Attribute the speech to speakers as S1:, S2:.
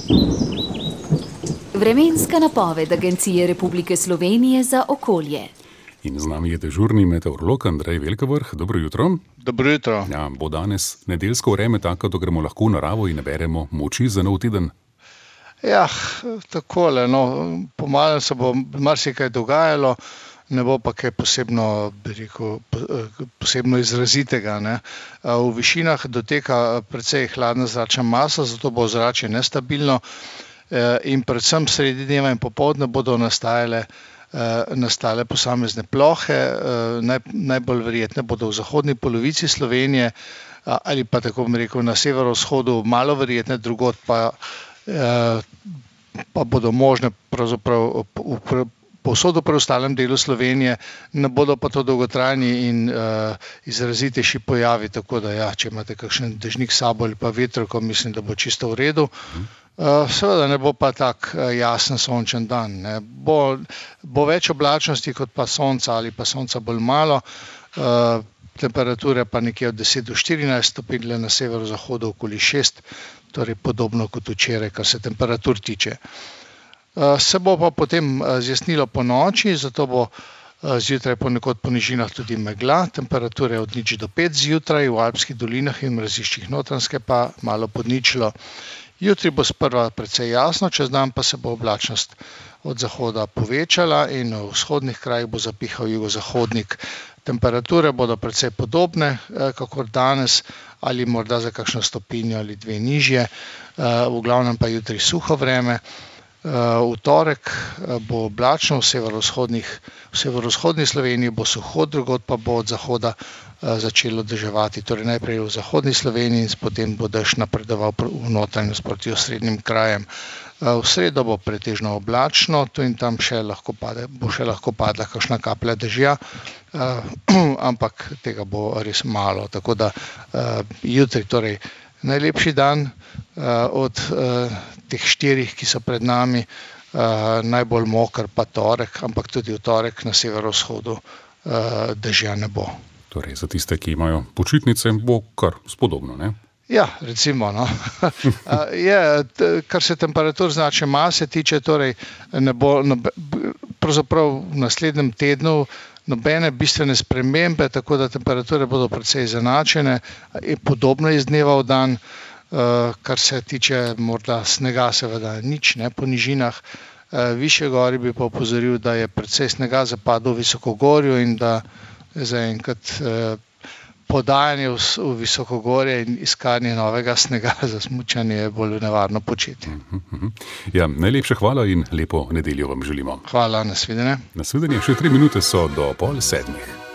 S1: Vremenska napoved Agencije Republike Slovenije za okolje.
S2: In z nami je dežurni meteorolog Andrej Velkavrh. Dobro jutro.
S3: Dobro jutro.
S2: Ja, bo danes nedeljsko vreme tako, da gremo lahko v naravo in naberemo moči za nov teden?
S3: Ja, takole, pomalem se bo marsikaj dogajalo, ne bo pa kaj posebno, posebno izrazitega, ne. V višinah doteka precej hladna zračna masa, zato bo ozračje nestabilno in predvsem sredi dneva in popoldne bodo nastale posamezne plohe, najbolj verjetne bodo v zahodni polovici Slovenije ali pa, tako bom rekel, na severovzhodu malo verjetne, drugod pa bodo možne pravzaprav povsod v preostalem delu Slovenije, ne bodo pa to dolgotrajni in izrazitejši pojavi, tako da ja, če imate kakšen dežnik s sabo ali pa vetrko, mislim, da bo čisto v redu. Seveda ne bo pa tak jasen sončen dan, ne. Bo več oblačnosti kot pa sonca ali pa sonca bolj malo, temperature pa nekje od 10 do 14 stopinj, na severozahodu okoli 6, torej podobno kot včeraj, kar se temperatur tiče. Se bo pa potem zjasnilo po noči, zato bo zjutraj ponekod po nižinah tudi megla, temperature od 0 do 5 zjutraj, v Alpskih dolinah in mraziščih Notranjske pa malo pod ničlo. Jutri bo sprva precej jasno, čez dan pa se bo oblačnost od zahoda povečala in v vzhodnih krajih bo zapihal jugozahodnik. Temperature bodo precej podobne, kakor danes, ali morda za kakšno stopinjo ali dve nižje, v glavnem pa jutri suho vreme. V torek bo oblačno, v severovzhodni Sloveniji bo suho, drugod pa bo od zahoda začelo deževati, torej najprej v zahodni Sloveniji in potem bo dež napredoval v notranjost proti osrednjim krajem. V sredo bo pretežno oblačno, tu in tam bo še lahko padla kakšna kaplja dežja, ampak tega bo res malo, tako da jutri torej najlepši dan od teh 4, ki so pred nami, najbolj moker pa torek, ampak tudi v torek na severovzhodu dežja ne bo.
S2: Torej, za tiste, ki imajo počitnice, bo kar spodobno, ne?
S3: Ja, recimo, kar se temperatur zračne mase tiče, torej ne bo pravzaprav v naslednjem tednu nobene bistvene spremembe, tako da temperature bodo precej izenačene, podobno iz dneva v dan, kar se tiče morda snega, seveda nič, ne, po nižinah. Višje gori bi pa opozoril, da je precej snega zapadlo v visokogorju in da zaenkrat podajanje v visokogorje in iskanje novega snega za smučanje je bolj nevarno početje.
S2: Ja, najlepša hvala in lepo nedeljo vam želimo.
S3: Hvala, nasvidenje.
S2: Nasvidenje, še 3 minute so do 6:30.